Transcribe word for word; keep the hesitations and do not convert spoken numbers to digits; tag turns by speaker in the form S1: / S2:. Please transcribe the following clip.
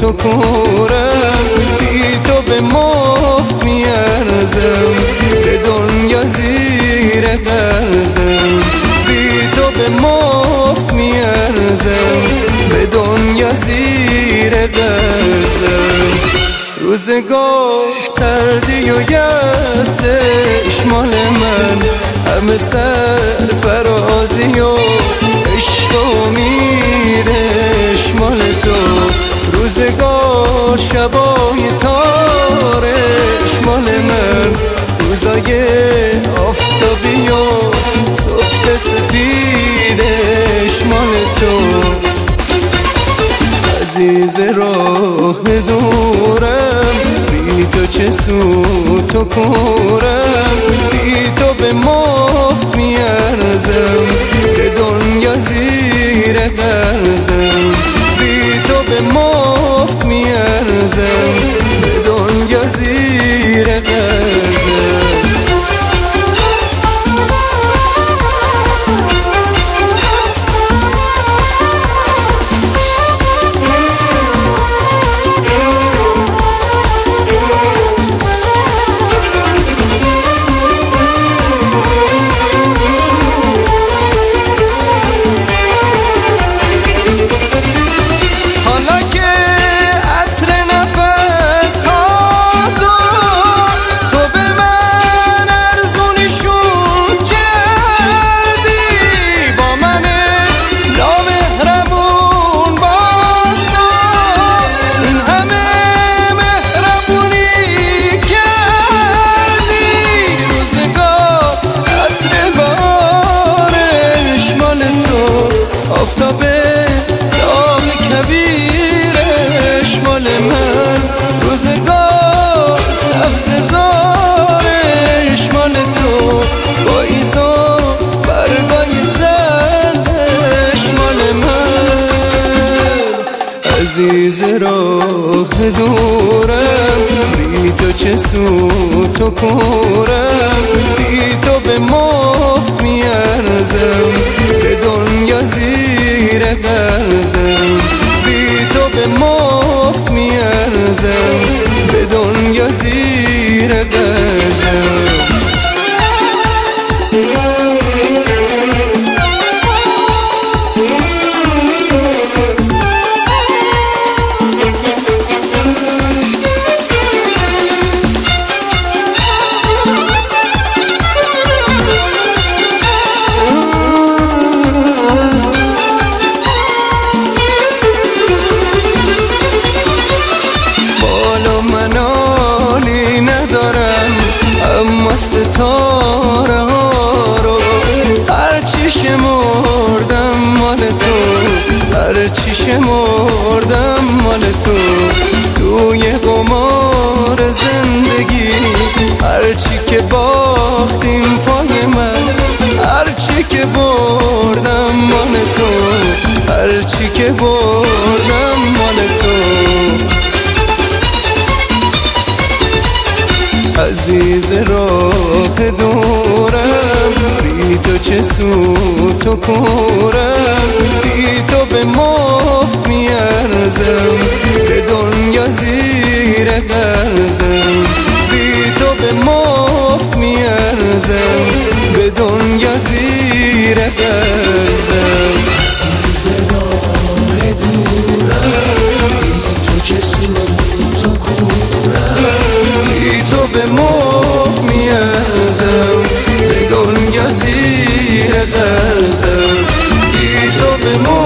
S1: و کورم، بی تو به مفت میارزم، به دنیا زیر قرضم. بی تو به مفت میارزم، به دنیا زیر قرضم. روزگار سردی و یأسش مال من، همه سرفرازی و عشق و امیدش مال تو. روزگار شبای تارش مال من، روزای آفتابی و صبح سپیدش مال تو. عزیز راه دورم، بی تو چه سوت و کورم، بی تو به مفت میارزم، به دنیا زیر قرضم. بی تو به مفت میارزم، به دنیا زیر قرضم. آفتابه داغ کبیرش مال من، روزگار سبز زارش مال تو. پاییز و برگای زردش مال من. عزیز راه دورم، بی تو چه سوت و کورم، بی تو به مفت میارزم، به دنیا زیر قرضم. بی تو به مفت میارزم، به دنیا زیر قرضم. اما ستاره ها رو هرچی شمردم مال تو، هرچی شمردم مال تو. توی قمار زندگی هرچی که باختیم پای من، هرچی که بردم مال تو، هرچی که بردم مال تو. عزیز راه دورم، بی تو چه سوت و کورم، بی تو به مفت میارزم، به دنیا زیر قرضم. بی تو به مفت میارزم، به دنیا زیر قرضم.
S2: عزیز راه دورم، بی تو چه سوت و کورم،
S1: بی تو به مفت میارزم، به دنیا زیر قرضم. بی تو به مفت